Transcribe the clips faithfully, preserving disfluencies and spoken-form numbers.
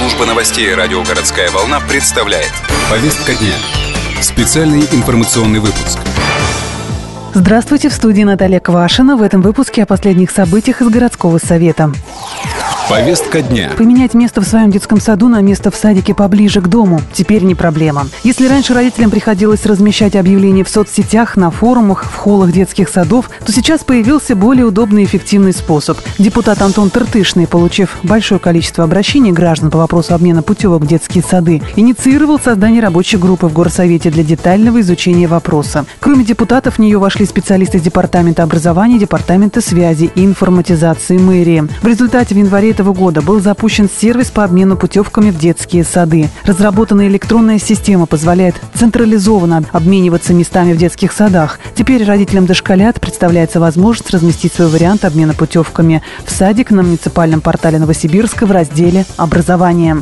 Служба новостей радио «Городская волна» представляет. Повестка дня. Специальный информационный выпуск. Здравствуйте, в студии Наталья Квашина. В этом выпуске о последних событиях из городского совета. Повестка дня. Поменять место в своем детском саду на место в садике поближе к дому теперь не проблема. Если раньше родителям приходилось размещать объявления в соцсетях, на форумах, в холлах детских садов, то сейчас появился более удобный и эффективный способ. Депутат Антон Тыртышный, получив большое количество обращений граждан по вопросу обмена путевок в детские сады, инициировал создание рабочей группы в Горсовете для детального изучения вопроса. Кроме депутатов, в нее вошли специалисты из Департамента образования, Департамента связи и информатизации мэрии. В результате в январе этого года был запущен сервис по обмену путевками в детские сады. Разработанная электронная система позволяет централизованно обмениваться местами в детских садах. Теперь родителям дошколят представляется возможность разместить свой вариант обмена путевками в садик на муниципальном портале Новосибирска в разделе «Образование».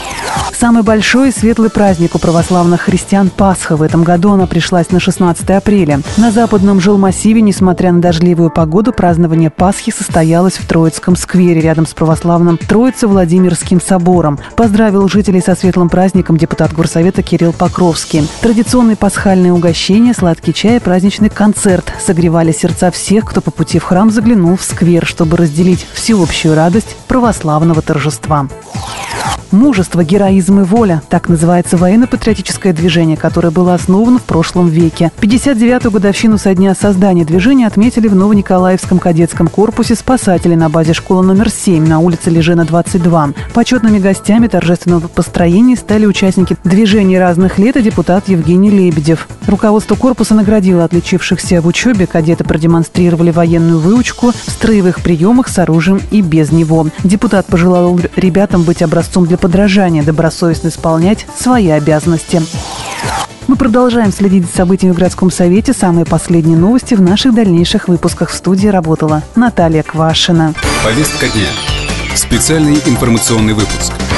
Самый большой и светлый праздник у православных христиан – Пасха. В этом году она пришлась на шестнадцатое апреля. На западном жилмассиве, несмотря на дождливую погоду, празднование Пасхи состоялось в Троицком сквере, рядом с православным Троице-Владимирским собором. Поздравил жителей со светлым праздником депутат Горсовета Кирилл Покровский. Традиционные пасхальные угощения, сладкий чай и праздничный концерт согревали сердца всех, кто по пути в храм заглянул в сквер, чтобы разделить всеобщую радость православного торжества. «Мужество, героизм и воля» – так называется военно-патриотическое движение, которое было основано в прошлом веке. пятьдесят девятую годовщину со дня создания движения отметили в Новониколаевском кадетском корпусе спасатели на базе школы номер семь на улице Лежина, двадцать два. Почетными гостями торжественного построения стали участники движений разных лет и депутат Евгений Лебедев. Руководство корпуса наградило отличившихся в учебе. Кадеты продемонстрировали военную выучку в строевых приемах с оружием и без него. Депутат пожелал ребятам быть образцом для подражания, добросовестно исполнять свои обязанности. Мы продолжаем следить за событиями в городском совете. Самые последние новости в наших дальнейших выпусках. В студии работала Наталья Квашина. Повестка дня. Специальный информационный выпуск.